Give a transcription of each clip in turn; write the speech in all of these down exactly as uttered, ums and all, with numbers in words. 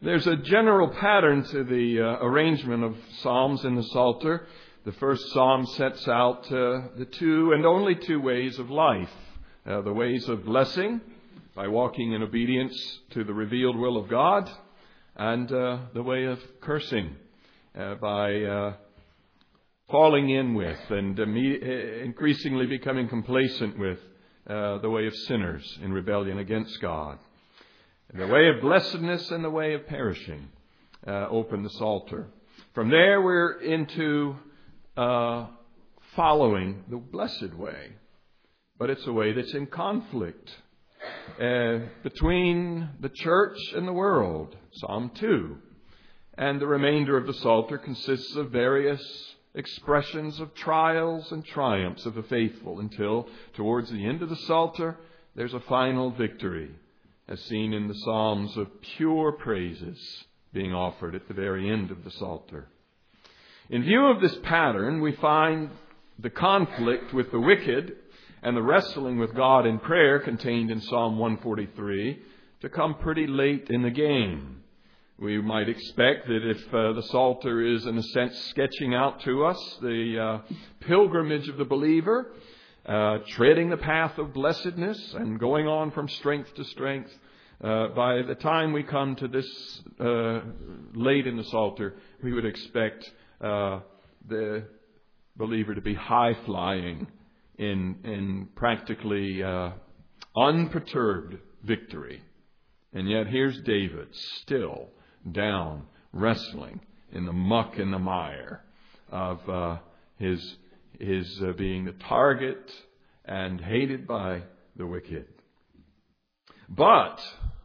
There's a general pattern to the uh, arrangement of psalms in the Psalter. The first psalm sets out uh, the two and only two ways of life. Uh, the ways of blessing, by walking in obedience to the revealed will of God, and uh, the way of cursing, uh, by uh, falling in with and imme- increasingly becoming complacent with uh, the way of sinners in rebellion against God. The way of blessedness and the way of perishing uh, open the Psalter. From there we're into uh, following the blessed way. But it's a way that's in conflict uh, between the church and the world. Psalm two. And the remainder of the Psalter consists of various expressions of trials and triumphs of the faithful until towards the end of the Psalter there's a final victory, as seen in the Psalms of pure praises being offered at the very end of the Psalter. In view of this pattern, we find the conflict with the wicked and the wrestling with God in prayer contained in Psalm one forty-three to come pretty late in the game. We might expect that if uh, the Psalter is in a sense sketching out to us the uh, pilgrimage of the believer, uh, treading the path of blessedness and going on from strength to strength, uh, by the time we come to this uh, late in the Psalter, we would expect uh, the believer to be high-flying in in practically uh, unperturbed victory. And yet here's David still down, wrestling in the muck and the mire of uh, his, his uh, being the target and hated by the wicked. But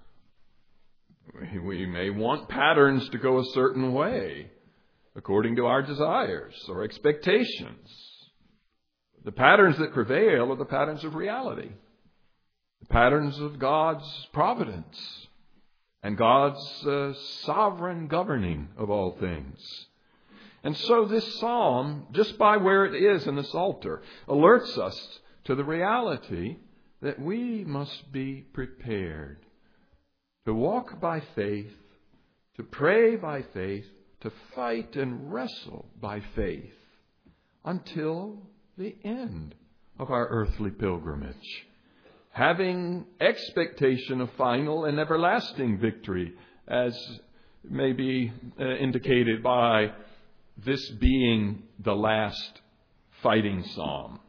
we may want patterns to go a certain way according to our desires or expectations. The patterns that prevail are the patterns of reality, the patterns of God's providence and God's uh, sovereign governing of all things. And so this psalm, just by where it is in the Psalter, alerts us to the reality that we must be prepared to walk by faith, to pray by faith, to fight and wrestle by faith until the end of our earthly pilgrimage, having expectation of final and everlasting victory, as may be uh, indicated by this being the last fighting psalm.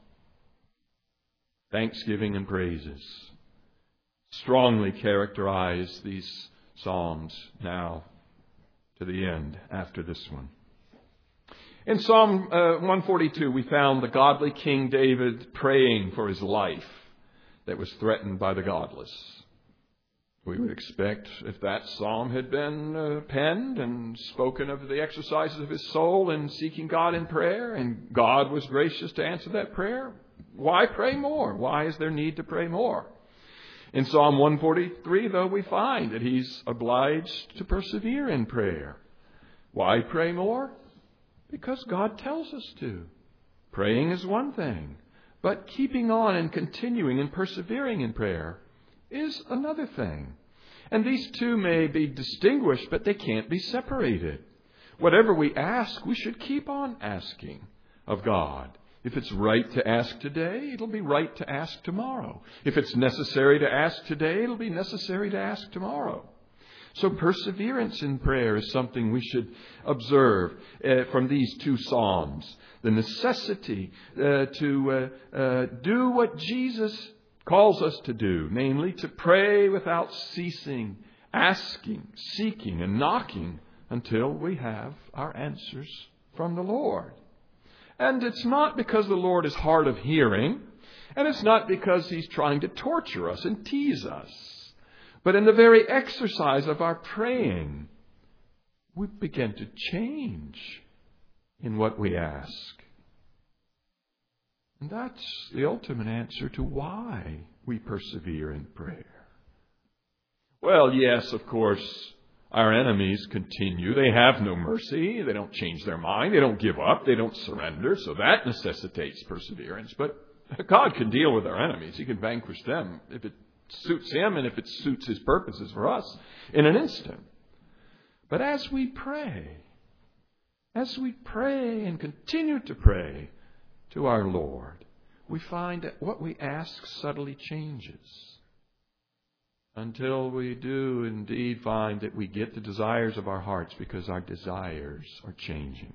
Thanksgiving and praises strongly characterize these psalms now to the end after this one. In Psalm uh, one forty-two, we found the godly King David praying for his life that was threatened by the godless. We would expect if that psalm had been uh, penned and spoken of the exercises of his soul in seeking God in prayer, and God was gracious to answer that prayer, why pray more? Why is there need to pray more? In Psalm one forty-three, though, we find that he's obliged to persevere in prayer. Why pray more? Because God tells us to. Praying is one thing, but keeping on and continuing and persevering in prayer is another thing. And these two may be distinguished, but they can't be separated. Whatever we ask, we should keep on asking of God. If it's right to ask today, it'll be right to ask tomorrow. If it's necessary to ask today, it'll be necessary to ask tomorrow. So perseverance in prayer is something we should observe uh, from these two psalms. The necessity uh, to uh, uh, do what Jesus calls us to do, namely to pray without ceasing, asking, seeking, and knocking until we have our answers from the Lord. And it's not because the Lord is hard of hearing, and it's not because He's trying to torture us and tease us. But in the very exercise of our praying, we begin to change in what we ask. And that's the ultimate answer to why we persevere in prayer. Well, yes, of course, our enemies continue. They have no mercy. They don't change their mind. They don't give up. They don't surrender. So that necessitates perseverance. But God can deal with our enemies. He can vanquish them if it suits Him and if it suits His purposes for us in an instant. But as we pray, as we pray and continue to pray to our Lord, we find that what we ask subtly changes until we do indeed find that we get the desires of our hearts because our desires are changing.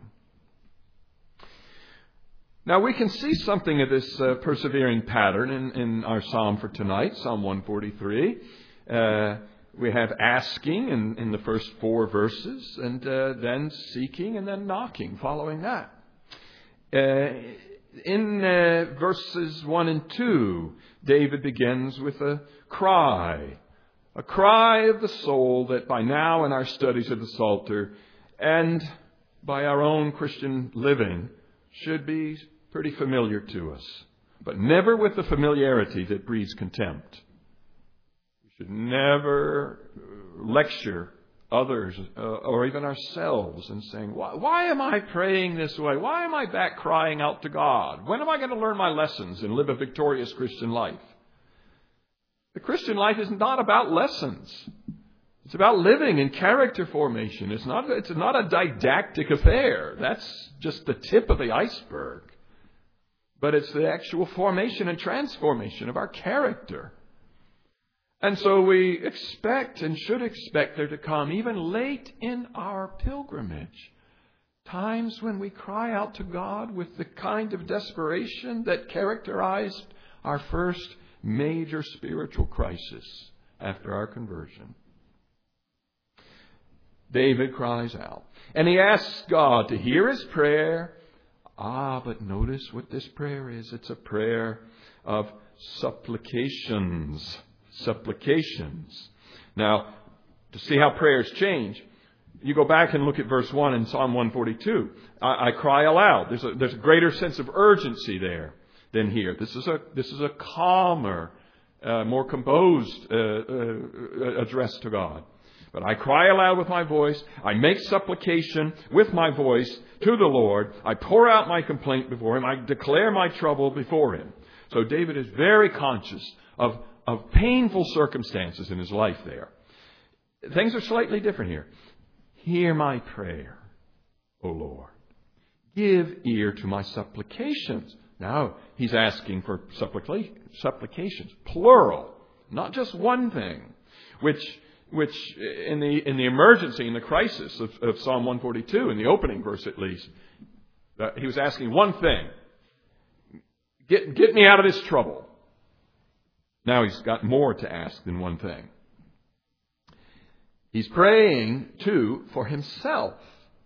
Now we can see something of this uh, persevering pattern in, in our psalm for tonight, Psalm one forty-three. Uh, we have asking in, in the first four verses, and uh, then seeking, and then knocking following that. Uh, in uh, verses one and two, David begins with a cry. A cry of the soul that by now in our studies of the Psalter and by our own Christian living should be pretty familiar to us, but never with the familiarity that breeds contempt. We should never lecture others uh, or even ourselves and saying, why, why am I praying this way? Why am I back crying out to God? When am I going to learn my lessons and live a victorious Christian life? The Christian life is not about lessons. It's about living and character formation. It's not, it's not a didactic affair. That's just the tip of the iceberg. But it's the actual formation and transformation of our character. And so we expect and should expect there to come, even late in our pilgrimage, times when we cry out to God with the kind of desperation that characterized our first major spiritual crisis after our conversion. David cries out, and he asks God to hear his prayer. Ah, but notice what this prayer is. It's a prayer of supplications. Supplications. Now, to see how prayers change, you go back and look at verse one in Psalm one forty-two. I, I cry aloud. There's a, there's a greater sense of urgency there than here. This is a this is a calmer, uh, more composed uh, uh, address to God. But I cry aloud with my voice. I make supplication with my voice to the Lord. I pour out my complaint before Him. I declare my trouble before Him. So David is very conscious of, of painful circumstances in his life there. Things are slightly different here. Hear my prayer, O Lord. Give ear to my supplications. Now, he's asking for supplica- supplications, plural, not just one thing, which which in the in the emergency, in the crisis of, of Psalm one forty-two, in the opening verse at least, uh, he was asking one thing. Get, get me out of this trouble. Now he's got more to ask than one thing. He's praying, too, for himself.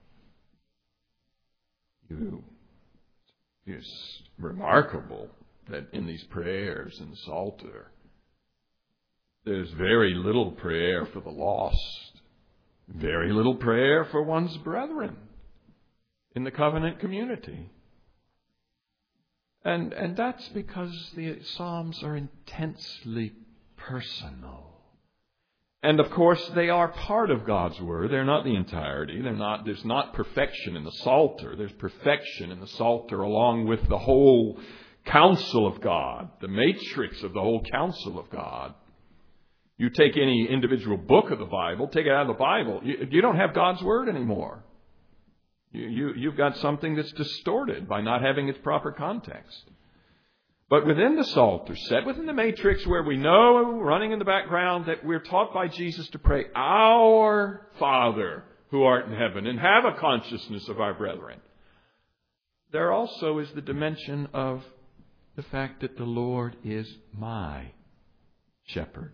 You, it's remarkable that in these prayers in the Psalter, there's very little prayer for the lost, very little prayer for one's brethren in the covenant community. And, and that's because the Psalms are intensely personal. And of course, they are part of God's Word. They're not the entirety. They're not, there's not perfection in the Psalter. There's perfection in the Psalter along with the whole counsel of God, the matrix of the whole counsel of God. You take any individual book of the Bible, take it out of the Bible, you, you don't have God's Word anymore. You, you, you've got something that's distorted by not having its proper context. But within the Psalter, set within the matrix where we know, running in the background, that we're taught by Jesus to pray, Our Father who art in heaven, and have a consciousness of our brethren. There also is the dimension of the fact that the Lord is my shepherd.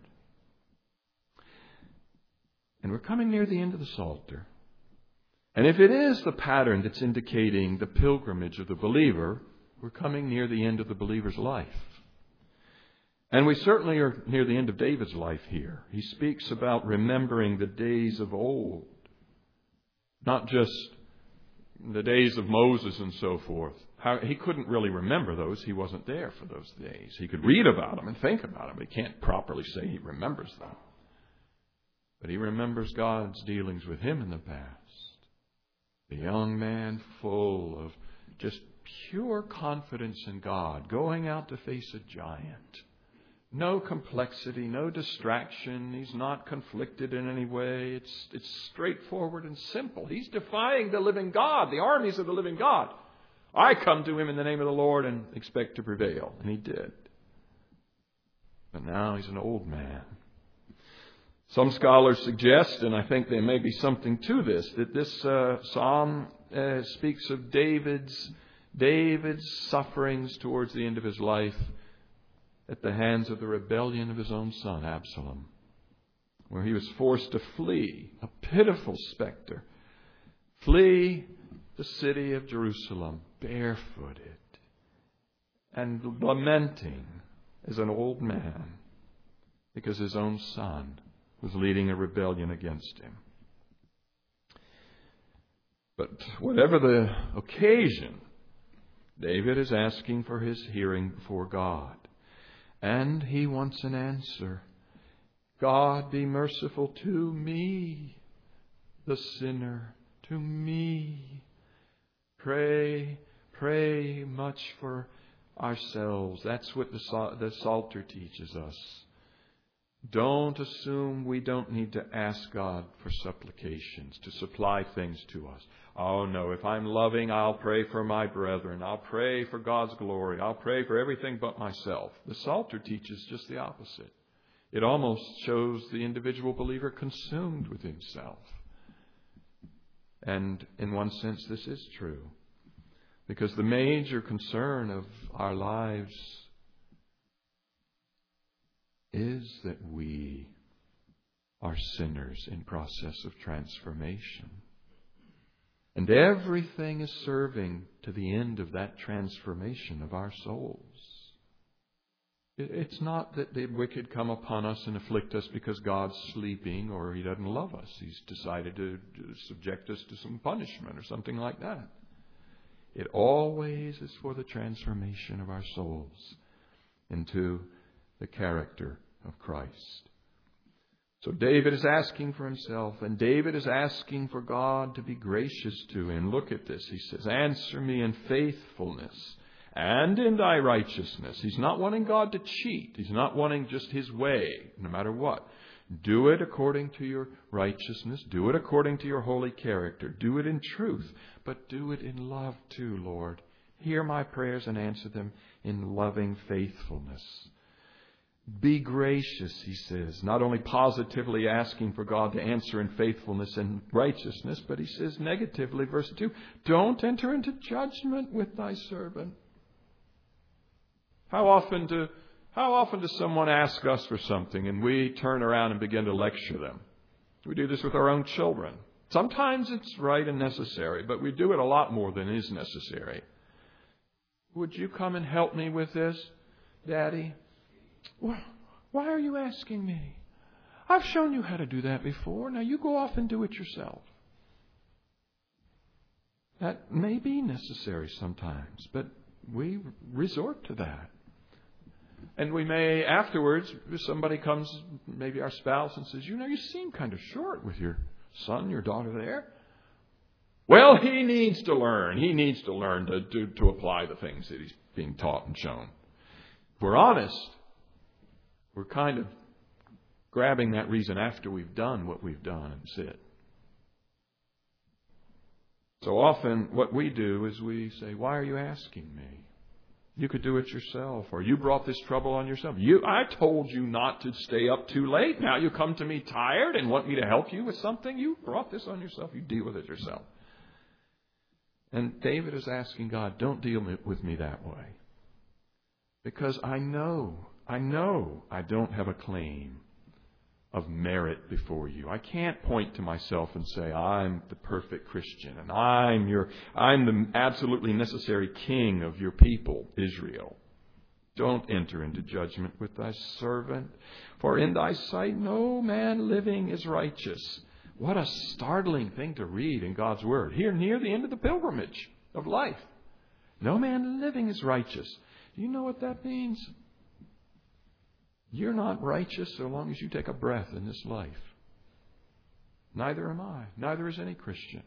And we're coming near the end of the Psalter. And if it is the pattern that's indicating the pilgrimage of the believer, we're coming near the end of the believer's life. And we certainly are near the end of David's life here. He speaks about remembering the days of old. Not just the days of Moses and so forth. How, he couldn't really remember those. He wasn't there for those days. He could read about them and think about them, but he can't properly say he remembers them. But he remembers God's dealings with him in the past. The young man full of just pure confidence in God, going out to face a giant, No complexity, no distraction. He's not conflicted in any way. It's, it's straightforward and simple. He's defying the living God, the armies of the living God. I come to him in the name of the Lord and expect to prevail. And he did. But now he's an old man. Some scholars suggest, and I think there may be something to this, that this uh, psalm uh, speaks of David's David's sufferings towards the end of his life at the hands of the rebellion of his own son, Absalom, where he was forced to flee, a pitiful specter, flee the city of Jerusalem, barefooted, and lamenting as an old man because his own son was leading a rebellion against him. But whatever the occasion, David is asking for his hearing before God. And he wants an answer. God, be merciful to me, the sinner, to me. Pray, pray much for ourselves. That's what the, the Psalter teaches us. Don't assume we don't need to ask God for supplications, to supply things to us. Oh no, if I'm loving, I'll pray for my brethren. I'll pray for God's glory. I'll pray for everything but myself. The Psalter teaches just the opposite. It almost shows the individual believer consumed with himself. And in one sense, this is true. Because the major concern of our lives is that we are sinners in process of transformation. And everything is serving to the end of that transformation of our souls. It's not that the wicked come upon us and afflict us because God's sleeping or He doesn't love us. He's decided to subject us to some punishment or something like that. It always is for the transformation of our souls into the character of Christ. So David is asking for himself, and David is asking for God to be gracious to him. Look at this. He says, answer me in faithfulness and in thy righteousness. He's not wanting God to cheat. He's not wanting just his way, no matter what. Do it according to your righteousness. Do it according to your holy character. Do it in truth, but do it in love too, Lord. Hear my prayers and answer them in loving faithfulness. Be gracious, he says, not only positively asking for God to answer in faithfulness and righteousness, but he says negatively, verse two, don't enter into judgment with thy servant. How often do, how often does someone ask us for something and we turn around and begin to lecture them? We do this with our own children. Sometimes it's right and necessary, but we do it a lot more than is necessary. Would you come and help me with this, Daddy? Why are you asking me? I've shown you how to do that before. Now you go off and do it yourself. That may be necessary sometimes, but we resort to that. And we may afterwards, if somebody comes, maybe our spouse, and says, you know, you seem kind of short with your son, your daughter there. Well, he needs to learn. He needs to learn to, to, to apply the things that he's being taught and shown. If we're honest, we're kind of grabbing that reason after we've done what we've done and sit. So often what we do is we say, why are you asking me? You could do it yourself, or you brought this trouble on yourself. You, I told you not to stay up too late. Now you come to me tired and want me to help you with something. You brought this on yourself. You deal with it yourself. And David is asking God, don't deal with me that way. Because I know I know I don't have a claim of merit before you. I can't point to myself and say, I'm the perfect Christian and I'm your, I'm the absolutely necessary king of your people, Israel. Don't enter into judgment with thy servant, for in thy sight no man living is righteous. What a startling thing to read in God's Word. Here near the end of the pilgrimage of life. No man living is righteous. Do you know what that means? You're not righteous so long as you take a breath in this life. Neither am I. Neither is any Christian.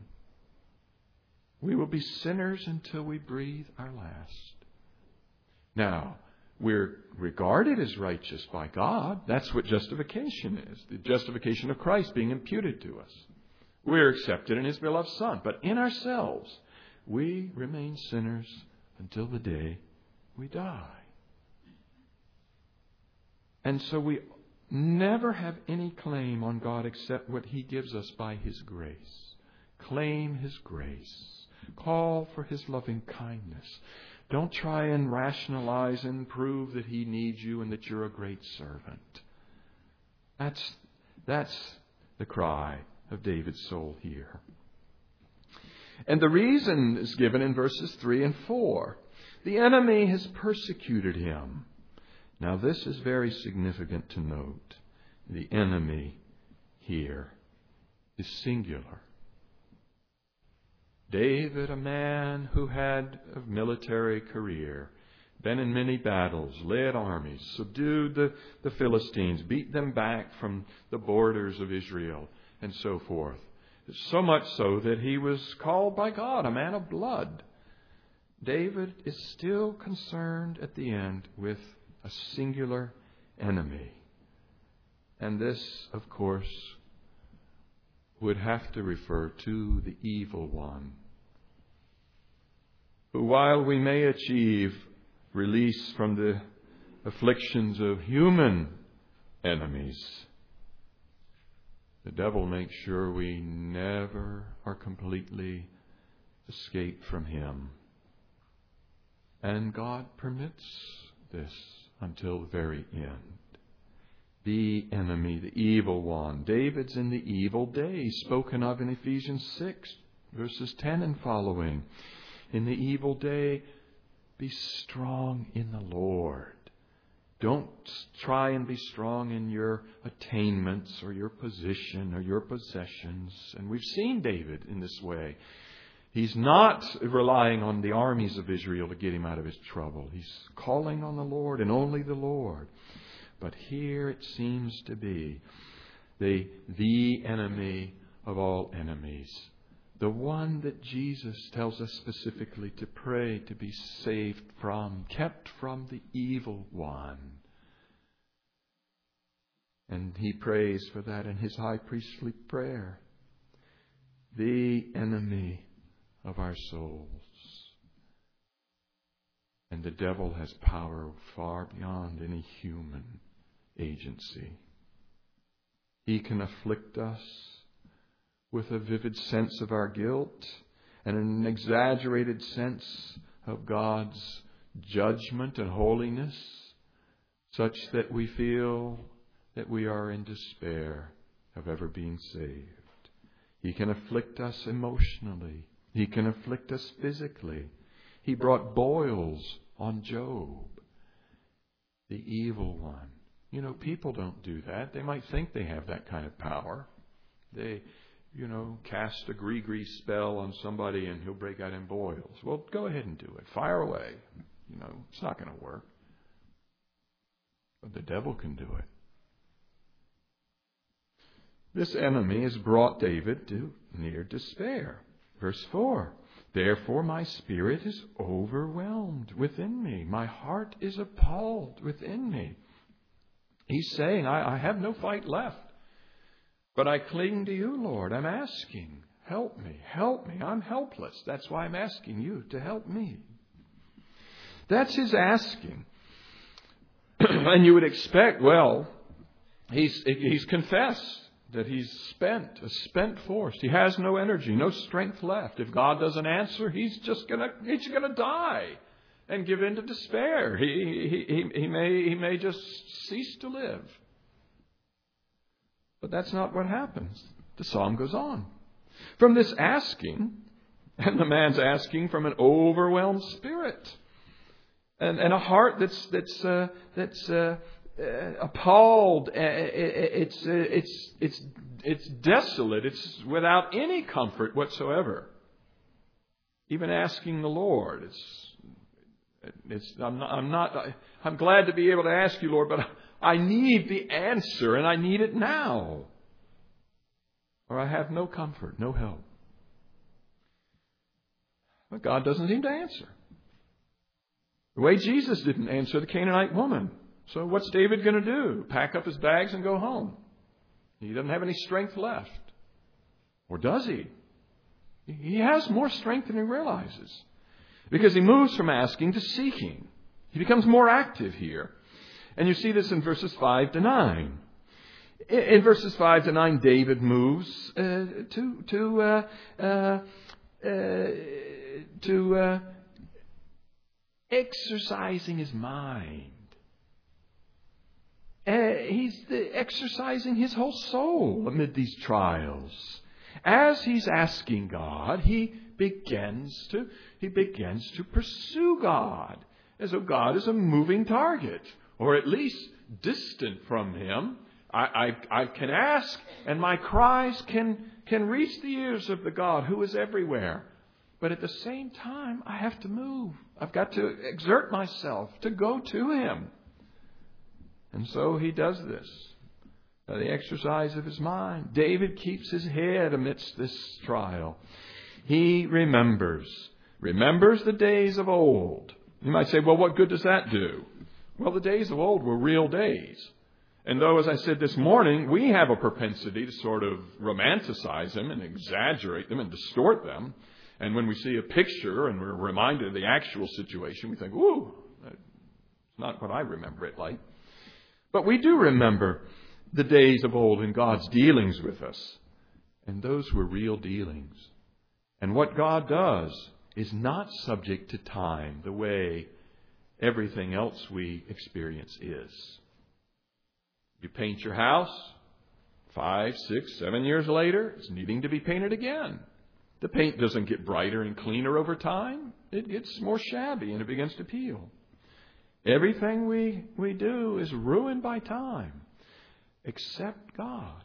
We will be sinners until we breathe our last. Now, We're regarded as righteous by God. That's what justification is. The justification of Christ being imputed to us. We're accepted in His beloved Son. But in ourselves, we remain sinners until the day we die. And so we never have any claim on God except what He gives us by His grace. Claim His grace. Call for His loving kindness. Don't try and rationalize and prove that He needs you and that you're a great servant. That's, that's the cry of David's soul here. And the reason is given in verses three and four. The enemy has persecuted him. Now this is very significant to note. The enemy here is singular. David, a man who had a military career, been in many battles, led armies, subdued the, the Philistines, beat them back from the borders of Israel, and so forth. So much so that he was called by God a man of blood. David is still concerned at the end with a singular enemy. And this, of course, would have to refer to the evil one, who, while we may achieve release from the afflictions of human enemies, the devil makes sure we never are completely escaped from him. And God permits this until the very end. The enemy, the evil one. David's in the evil day, spoken of in Ephesians six, verses ten and following. In the evil day, be strong in the Lord. Don't try and be strong in your attainments or your position or your possessions. And we've seen David in this way. He's not relying on the armies of Israel to get him out of his trouble. He's calling on the Lord and only the Lord. But here it seems to be the, the enemy of all enemies. The one that Jesus tells us specifically to pray to be saved from, kept from the evil one. And he prays for that in his high priestly prayer. The enemy of our souls. And the devil has power far beyond any human agency. He can afflict us with a vivid sense of our guilt and an exaggerated sense of God's judgment and holiness, such that we feel that we are in despair of ever being saved. He can afflict us emotionally. He can afflict us physically. He brought boils on Job, the evil one. You know, people don't do that. They might think they have that kind of power. They, you know, cast a gree-gree spell on somebody and he'll break out in boils. Well, go ahead and do it. Fire away. You know, it's not going to work. But the devil can do it. This enemy has brought David to near despair. Verse four. Therefore my spirit is overwhelmed within me. My heart is appalled within me. He's saying, I, I have no fight left. But I cling to you, Lord. I'm asking, help me, help me. I'm helpless. That's why I'm asking you to help me. That's his asking. And you would expect, well, he's, he's confessed that he's spent, a spent force. He has no energy, no strength left. If God doesn't answer, he's just gonna, he's gonna die and give in to despair. He, he, he, he may, he may just cease to live. But that's not what happens. The psalm goes on. From this asking, and the man's asking from an overwhelmed spirit, and, and a heart that's that's uh, that's uh, uh, appalled. Uh, it's uh, it's it's it's desolate. It's without any comfort whatsoever. Even asking the Lord, it's it's. I'm not. I'm not. I'm glad to be able to ask you, Lord, but I need the answer, and I need it now, or I have no comfort, no help. But God doesn't seem to answer. The way Jesus didn't answer the Canaanite woman. So what's David going to do? Pack up his bags and go home? He doesn't have any strength left. Or does he? He has more strength than he realizes. Because he moves from asking to seeking. He becomes more active here. And you see this in verses five to nine. In verses five to nine, David moves uh, to to uh, uh, uh, to uh, exercising his mind. Uh, he's the, exercising his whole soul amid these trials. As he's asking God, he begins to he begins to pursue God, as though God is a moving target, or at least distant from him. I, I, I can ask, and my cries can can reach the ears of the God who is everywhere. But at the same time, I have to move. I've got to exert myself to go to him. And so he does this. By the exercise of his mind. David keeps his head amidst this trial. He remembers. Remembers the days of old. You might say, well, what good does that do? Well, the days of old were real days. And though, as I said this morning, we have a propensity to sort of romanticize them and exaggerate them and distort them. And when we see a picture and we're reminded of the actual situation, we think, ooh, that's not what I remember it like. But we do remember the days of old and God's dealings with us. And those were real dealings. And what God does is not subject to time the way everything else we experience is. You paint your house, five, six, seven years later, it's needing to be painted again. The paint doesn't get brighter and cleaner over time. It gets more shabby and it begins to peel. Everything we, we do is ruined by time, except God.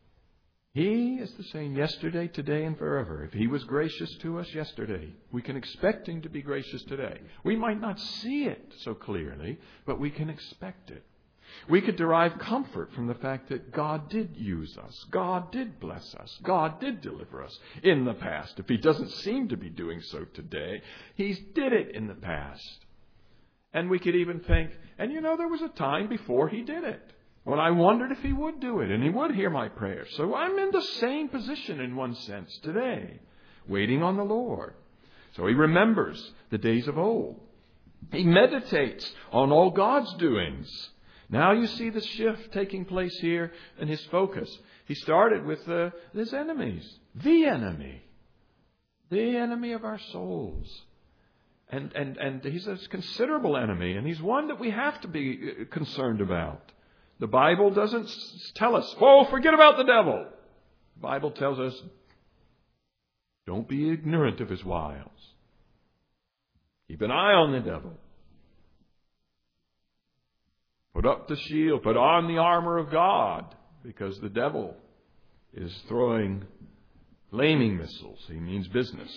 He is the same yesterday, today, and forever. If He was gracious to us yesterday, we can expect Him to be gracious today. We might not see it so clearly, but we can expect it. We could derive comfort from the fact that God did use us. God did bless us. God did deliver us in the past. If He doesn't seem to be doing so today, He's did it in the past. And we could even think, and you know, there was a time before He did it, when I wondered if He would do it and He would hear my prayers. So I'm in the same position in one sense today, waiting on the Lord. So he remembers the days of old. He meditates on all God's doings. Now you see the shift taking place here in his focus. He started with uh, his enemies, the enemy, the enemy of our souls. And, and, and he's a considerable enemy, and he's one that we have to be concerned about. The Bible doesn't tell us, oh, forget about the devil. The Bible tells us, don't be ignorant of his wiles. Keep an eye on the devil. Put up the shield, put on the armor of God, because the devil is throwing flaming missiles. He means business.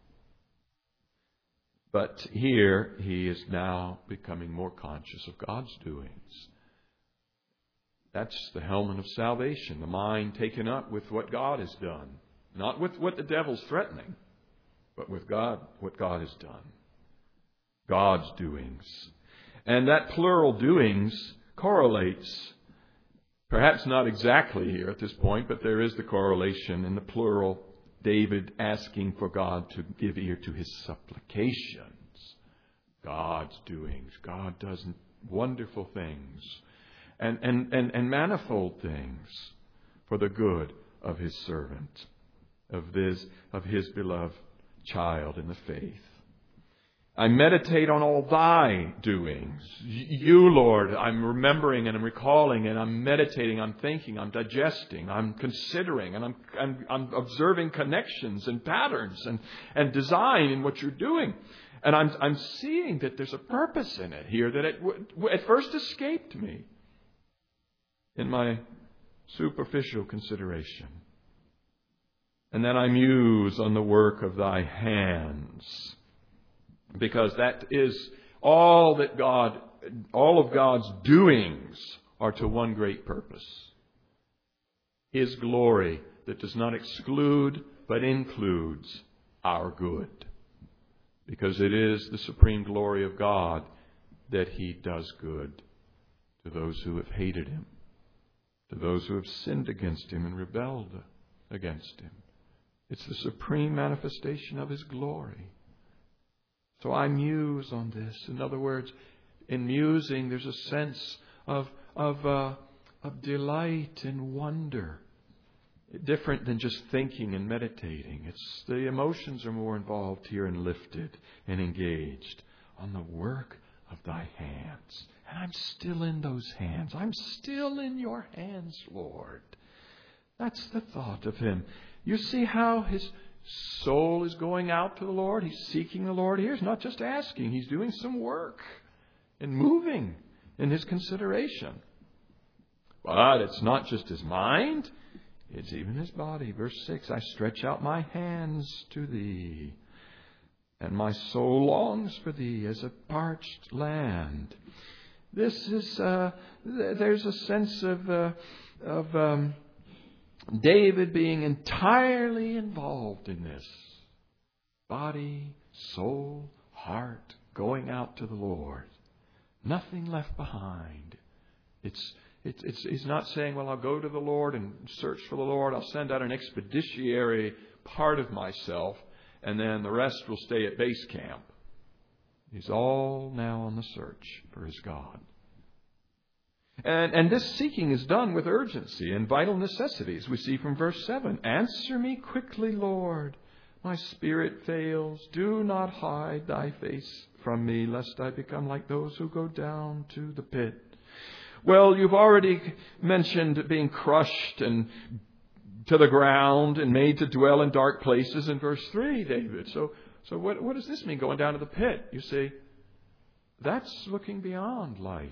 But here he is now becoming more conscious of God's doings. That's the helmet of salvation, the mind taken up with what God has done. Not with what the devil's threatening, but with God, what God has done. God's doings. And that plural doings correlates, perhaps not exactly here at this point, but there is the correlation in the plural, David asking for God to give ear to his supplications. God's doings. God does wonderful things and, and, and, and manifold things for the good of his servant, of this, of his beloved child in the faith. I meditate on all thy doings. You, Lord, I'm remembering and I'm recalling and I'm meditating, I'm thinking, I'm digesting, I'm considering, and I'm, I'm, I'm observing connections and patterns and, and design in what you're doing. And I'm, I'm seeing that there's a purpose in it here that it at first escaped me in my superficial consideration. And then I muse on the work of thy hands. Because that is all that God, all of God's doings are to one great purpose. His glory that does not exclude but includes our good. Because it is the supreme glory of God that He does good to those who have hated Him, to those who have sinned against Him and rebelled against Him. It's the supreme manifestation of His glory. So I muse on this. In other words, in musing, there's a sense of of uh, of delight and wonder, different than just thinking and meditating. It's the emotions are more involved here and lifted and engaged on the work of Thy hands. And I'm still in those hands. I'm still in Your hands, Lord. That's the thought of him. You see how his soul is going out to the Lord. He's seeking the Lord here. He's not just asking. He's doing some work and moving in his consideration. But it's not just his mind. It's even his body. Verse six, I stretch out my hands to Thee, and my soul longs for Thee as a parched land. This is, uh, there's a sense of, uh, of um, David being entirely involved in this. Body, soul, heart, going out to the Lord. Nothing left behind. It's It's, it's, he's not saying, well, I'll go to the Lord and search for the Lord. I'll send out an expeditionary part of myself, and then the rest will stay at base camp. He's all now on the search for his God. And, and this seeking is done with urgency and vital necessities. We see from verse seven, answer me quickly, Lord. My spirit fails. Do not hide Thy face from me, lest I become like those who go down to the pit. Well, you've already mentioned being crushed and to the ground and made to dwell in dark places in verse three, David. So, so what, what does this mean, going down to the pit? You see, that's looking beyond life.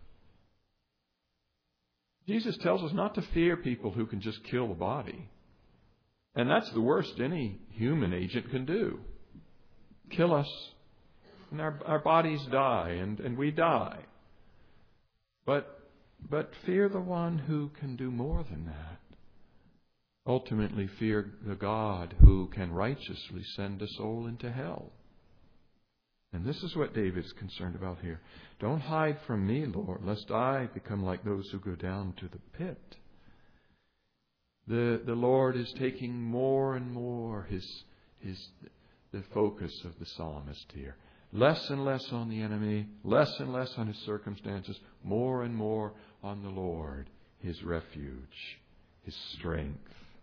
Jesus tells us not to fear people who can just kill the body. And that's the worst any human agent can do. Kill us, and our, our bodies die, and, and we die. But But fear the one who can do more than that. Ultimately, fear the God who can righteously send a soul into hell. And this is what David's concerned about here. Don't hide from me, Lord, lest I become like those who go down to the pit. The, the Lord is taking more and more his, his, the focus of the psalmist here. Less and less on the enemy, less and less on his circumstances, more and more on the Lord, his refuge, his strength.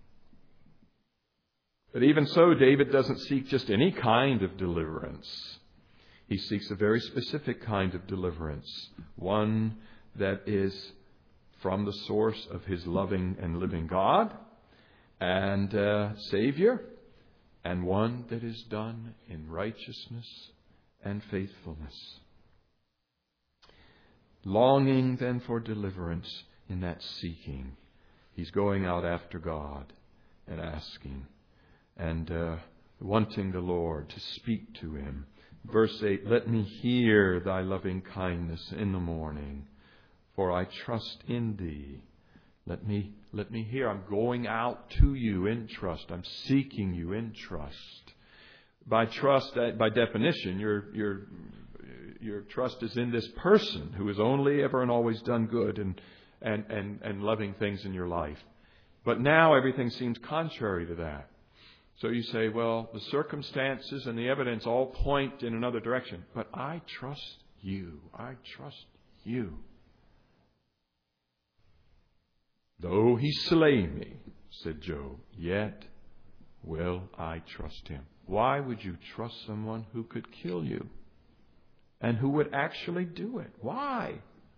But even so, David doesn't seek just any kind of deliverance. He seeks a very specific kind of deliverance, one that is from the source of his loving and living God and uh, Savior, and one that is done in righteousness and faithfulness. Longing then for deliverance in that seeking. He's going out after God and asking and uh, wanting the Lord to speak to him. Verse eight, let me hear Thy loving kindness in the morning, for I trust in Thee. Let me, let me hear. I'm going out to You in trust. I'm seeking You in trust. By trust, by definition, your your your trust is in this person who has only ever and always done good and, and, and, and loving things in your life. But now everything seems contrary to that. So you say, well, the circumstances and the evidence all point in another direction. But I trust You. I trust You. Though He slay me, said Job, yet will I trust Him. Why would you trust someone who could kill you and who would actually do it? Why?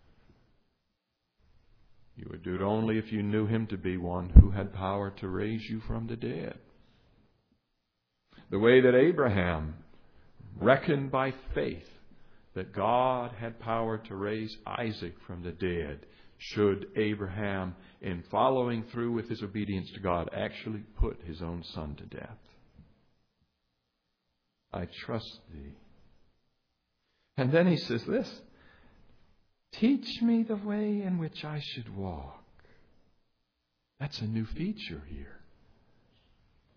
You would do it only if you knew Him to be one who had power to raise you from the dead. The way that Abraham reckoned by faith that God had power to raise Isaac from the dead, should Abraham, in following through with his obedience to God, actually put his own son to death. I trust Thee. And then he says this, teach me the way in which I should walk. That's a new feature here.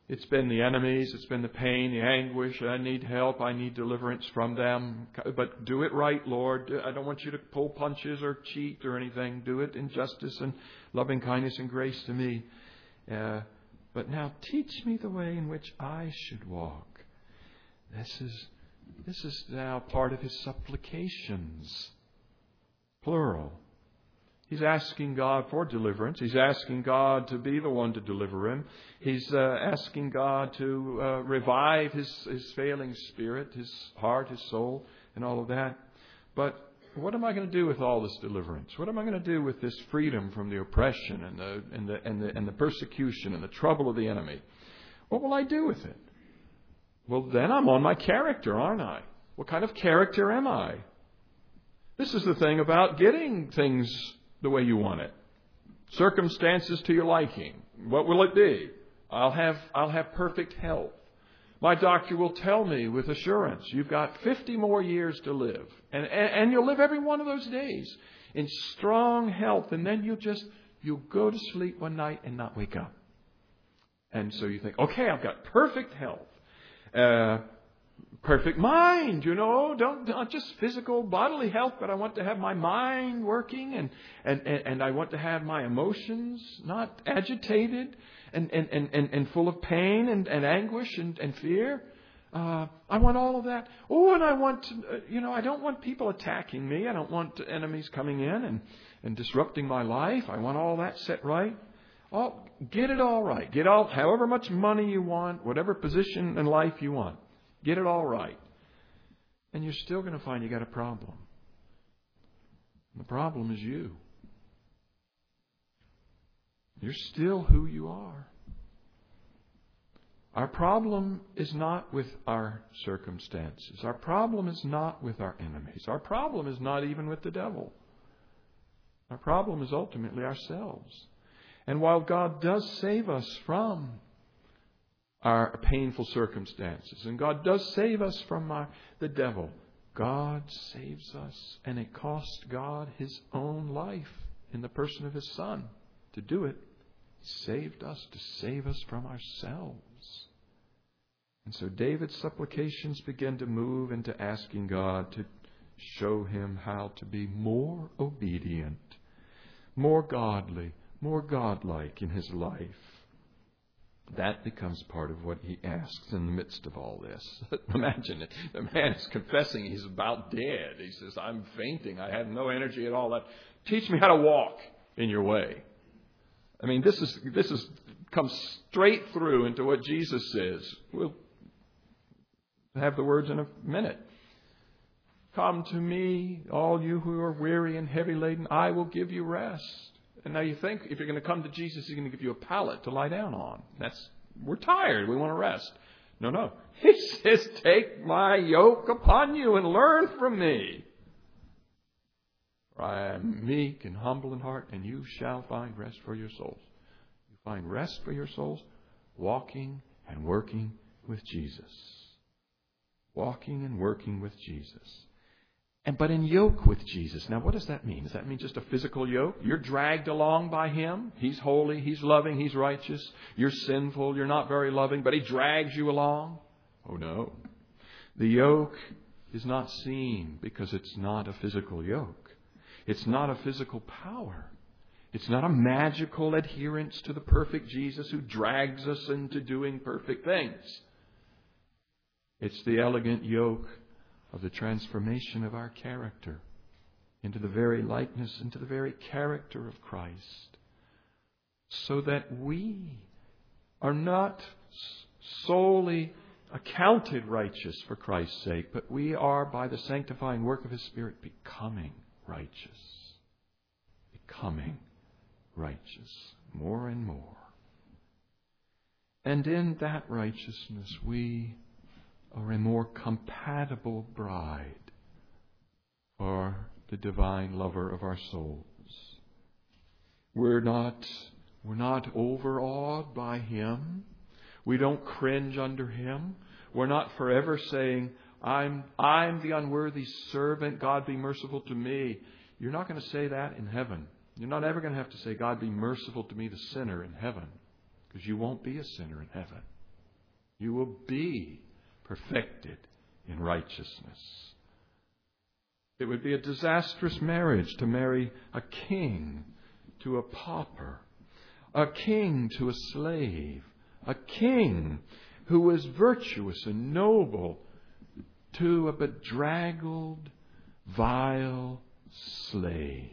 It's been the enemies, it's been the pain, the anguish. I need help, I need deliverance from them. But do it right, Lord. I don't want you to pull punches or cheat or anything. Do it in justice and loving kindness and grace to me. Uh, but now teach me the way in which I should walk. This is, this is now part of his supplications. Plural. He's asking God for deliverance. He's asking God to be the one to deliver him. He's uh, asking God to uh, revive his, his failing spirit, his heart, his soul, and all of that. But what am I going to do with all this deliverance? What am I going to do with this freedom from the oppression and the and the and the and the persecution and the trouble of the enemy? What will I do with it? Well, then I'm on my character, aren't I? What kind of character am I? This is the thing about getting things the way you want it. Circumstances to your liking. What will it be? I'll have I'll have perfect health. My doctor will tell me with assurance, you've got fifty more years to live. And, and, and you'll live every one of those days in strong health. And then you'll just, you'll go to sleep one night and not wake up. And so you think, okay, I've got perfect health. Uh, perfect mind, you know, don't, not just physical bodily health, but I want to have my mind working and, and, and, and I want to have my emotions not agitated and, and, and, and, and full of pain and, and anguish and, and fear. Uh, I want all of that. Oh, and I want to, uh, you know, I don't want people attacking me. I don't want enemies coming in and, and disrupting my life. I want all that set right. All, get it all right. Get all, however much money you want, whatever position in life you want. Get it all right. And you're still going to find you got a problem. And the problem is you. You're still who you are. Our problem is not with our circumstances. Our problem is not with our enemies. Our problem is not even with the devil. Our problem is ultimately ourselves. And while God does save us from our painful circumstances, and God does save us from our, the devil, God saves us, and it cost God His own life in the person of His Son to do it. He saved us to save us from ourselves. And so David's supplications begin to move into asking God to show him how to be more obedient, more godly, more godlike in his life. That becomes part of what he asks in the midst of all this. Imagine it. The man is confessing he's about dead. He says, I'm fainting. I have no energy at all. Teach me how to walk in your way. I mean, this is this is comes straight through into what Jesus says. We'll have the words in a minute. Come to me, all you who are weary and heavy laden, I will give you rest. And now you think if you're going to come to Jesus, He's going to give you a pallet to lie down on. That's we're tired. We want to rest. No, no. He says, take my yoke upon you and learn from me. For I am meek and humble in heart, and you shall find rest for your souls. You find rest for your souls walking and working with Jesus. Walking and working with Jesus. And but in yoke with Jesus. Now what does that mean? Does that mean just a physical yoke? You're dragged along by Him. He's holy, He's loving, He's righteous. You're sinful, you're not very loving, but He drags you along? Oh no. The yoke is not seen because it's not a physical yoke. It's not a physical power. It's not a magical adherence to the perfect Jesus who drags us into doing perfect things. It's the elegant yoke of the transformation of our character into the very likeness, into the very character of Christ, so that we are not solely accounted righteous for Christ's sake, but we are, by the sanctifying work of His Spirit, becoming righteous. Becoming righteous more and more. And in that righteousness we are a more compatible bride for the divine lover of our souls. We're not, we're not overawed by Him. We don't cringe under Him. We're not forever saying, I'm, I'm the unworthy servant. God be merciful to me. You're not going to say that in heaven. You're not ever going to have to say, God be merciful to me, the sinner, in heaven. Because you won't be a sinner in heaven. You will be perfected in righteousness. It would be a disastrous marriage to marry a king to a pauper, a king to a slave, a king who was virtuous and noble to a bedraggled, vile slave.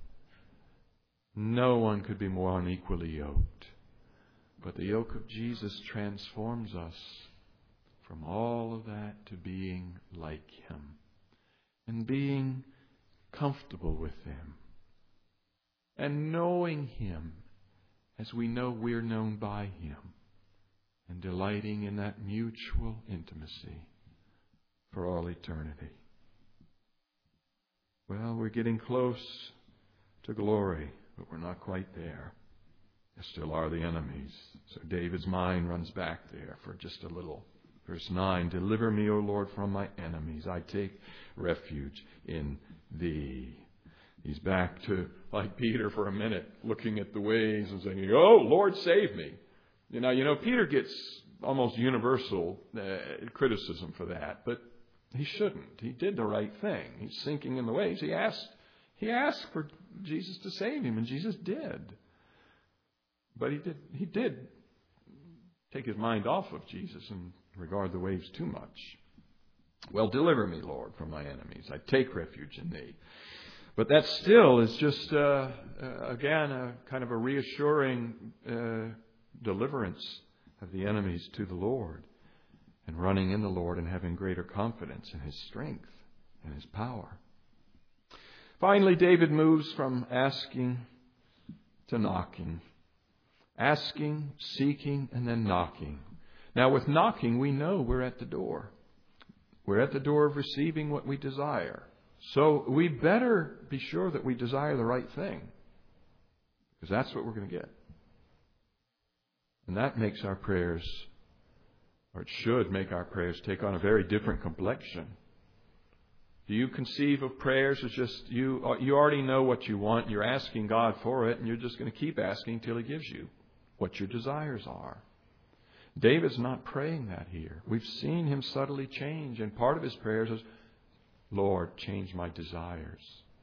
No one could be more unequally yoked. But the yoke of Jesus transforms us from all of that to being like Him and being comfortable with Him and knowing Him as we know we're known by Him and delighting in that mutual intimacy for all eternity. Well, we're getting close to glory, but we're not quite there. There still are the enemies. So David's mind runs back there for just a little. Verse nine, deliver me, O Lord, from my enemies. I take refuge in Thee. He's back to, like Peter for a minute, looking at the waves and saying, oh, Lord, save me. You know, you know, Peter gets almost universal uh, criticism for that, but he shouldn't. He did the right thing. He's sinking in the waves. He asked, he asked for Jesus to save him, and Jesus did. But he did, he did take his mind off of Jesus and regard the waves too much. Well, deliver me, Lord, from my enemies. I take refuge in Thee. But that still is just, uh, uh, again, a kind of a reassuring uh, deliverance of the enemies to the Lord and running in the Lord and having greater confidence in His strength and His power. Finally, David moves from asking to knocking. Asking, seeking, and then knocking. Now, with knocking, we know we're at the door. We're at the door of receiving what we desire. So we better be sure that we desire the right thing, because that's what we're going to get. And that makes our prayers, or it should make our prayers, take on a very different complexion. Do you conceive of prayers as just, you, you already know what you want, you're asking God for it, and you're just going to keep asking until He gives you what your desires are? David's not praying that here. We've seen him subtly change, and part of his prayers is, Lord, change my desires.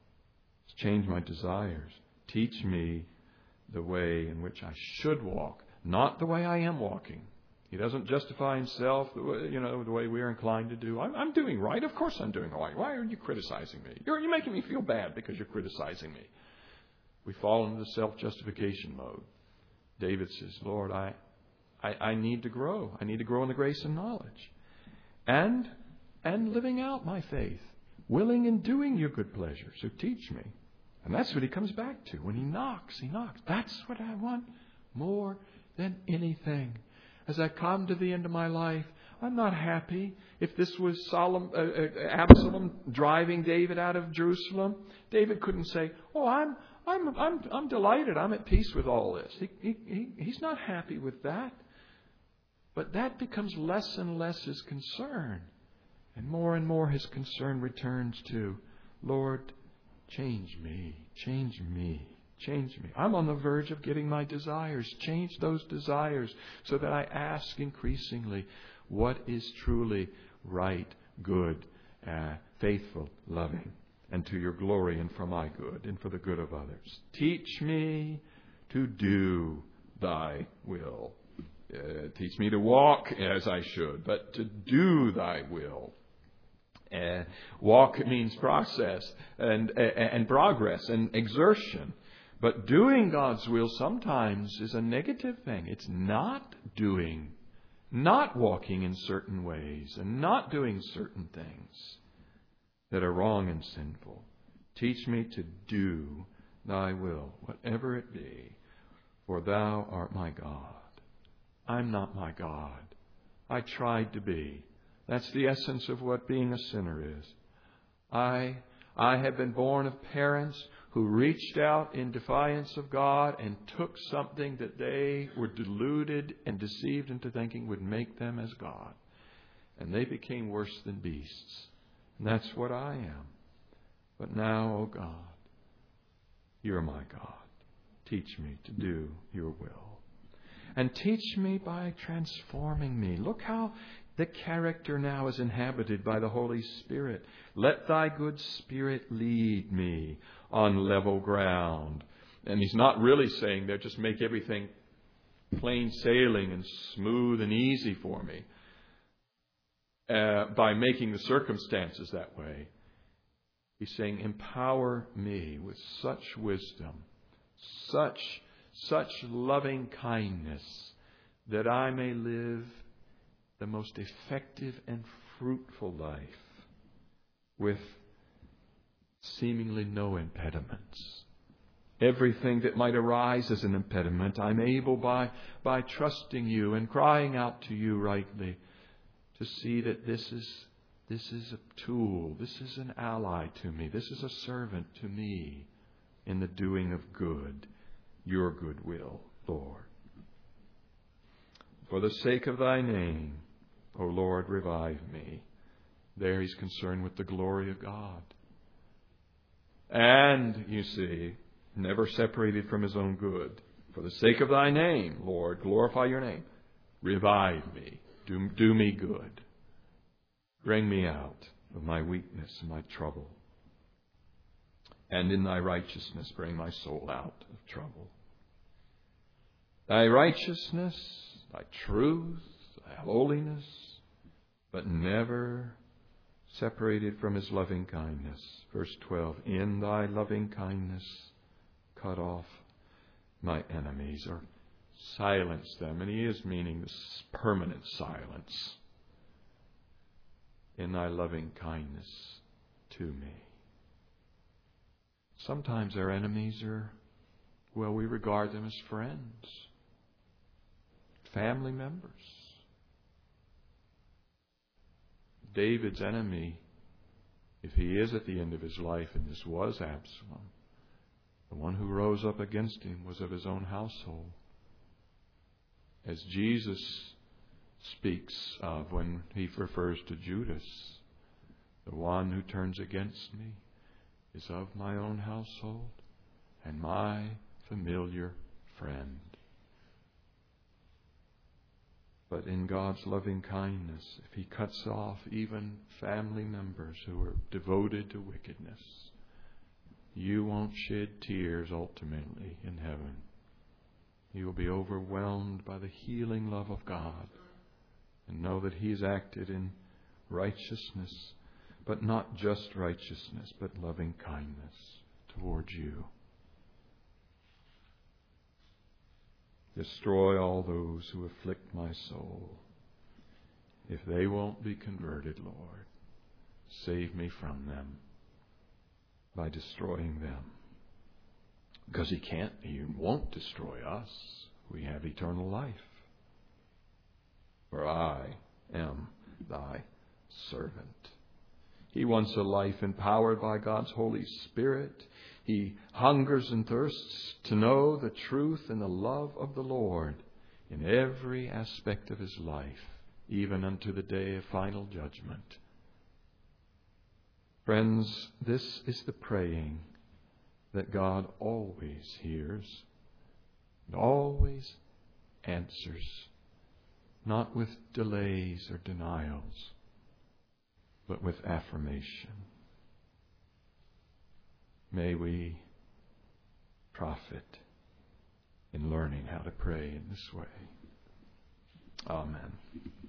Change my desires. Teach me the way in which I should walk, not the way I am walking. He doesn't justify himself, the way, you know, the way we're inclined to do. I'm, I'm doing right. Of course I'm doing right. Why are you criticizing me? You're, you're making me feel bad because you're criticizing me. We fall into the self-justification mode. David says, Lord, I, I, I need to grow. I need to grow in the grace and knowledge. And, and living out my faith. Willing and doing your good pleasure. So teach me. And that's what he comes back to. When he knocks, he knocks. That's what I want more than anything. As I come to the end of my life, I'm not happy. If this was Solomon, uh, uh, Absalom driving David out of Jerusalem, David couldn't say, "Oh, I'm, I'm, I'm, I'm delighted. I'm at peace with all this." He, he, he, he's not happy with that. But that becomes less and less his concern, and more and more his concern returns to, Lord, change me, change me. Change me. I'm on the verge of getting my desires. Change those desires so that I ask increasingly what is truly right, good, uh, faithful, loving, and to your glory and for my good and for the good of others. Teach me to do thy will. Uh, teach me to walk as I should, but to do thy will. Uh, walk means process and, uh, and progress and exertion. But doing God's will sometimes is a negative thing. It's not doing, not walking in certain ways, and not doing certain things that are wrong and sinful. Teach me to do thy will, whatever it be, for thou art my God. I'm not my God. I tried to be. That's the essence of what being a sinner is. I, I have been born of parents who reached out in defiance of God and took something that they were deluded and deceived into thinking would make them as God. And they became worse than beasts. And that's what I am. But now, oh God, you're my God. Teach me to do your will. and teach me by transforming me. Look how the character now is inhabited by the Holy Spirit. Let thy good Spirit lead me on level ground. And he's not really saying there, just make everything plain sailing and smooth and easy for me uh, by making the circumstances that way. He's saying, empower me with such wisdom, such, such loving kindness, that I may live the most effective and fruitful life with seemingly no impediments. Everything that might arise as an impediment, I'm able by, by trusting you and crying out to you rightly to see that this is, this is a tool, this is an ally to me, this is a servant to me in the doing of good, your good will, Lord. For the sake of thy name, O Lord, revive me. There he's concerned with the glory of God. And, you see, never separated from his own good. For the sake of thy name, Lord, glorify your name. Revive me. Do, do me good. Bring me out of my weakness and my trouble. And in thy righteousness, bring my soul out of trouble. Thy righteousness, thy truth, thy holiness, but never separated from his loving kindness. Verse twelve, in thy loving kindness, cut off my enemies, or silence them. And he is meaning this permanent silence. In thy loving kindness to me. Sometimes our enemies are, well, we regard them as friends, family members. David's enemy, if he is at the end of his life, and this was Absalom, the one who rose up against him was of his own household. As Jesus speaks of when he refers to Judas, the one who turns against me is of my own household and my familiar friend. But in God's loving kindness, if he cuts off even family members who are devoted to wickedness, you won't shed tears ultimately in heaven. You will be overwhelmed by the healing love of God and know that he's acted in righteousness, but not just righteousness, but loving kindness towards you. Destroy all those who afflict my soul. If they won't be converted, Lord, save me from them by destroying them. Because he can't, he won't destroy us. We have eternal life. For I am thy servant. He wants a life empowered by God's Holy Spirit. He hungers and thirsts to know the truth and the love of the Lord in every aspect of his life, even unto the day of final judgment. Friends, this is the praying that God always hears and always answers, not with delays or denials, but with affirmation. May we profit in learning how to pray in this way. Amen.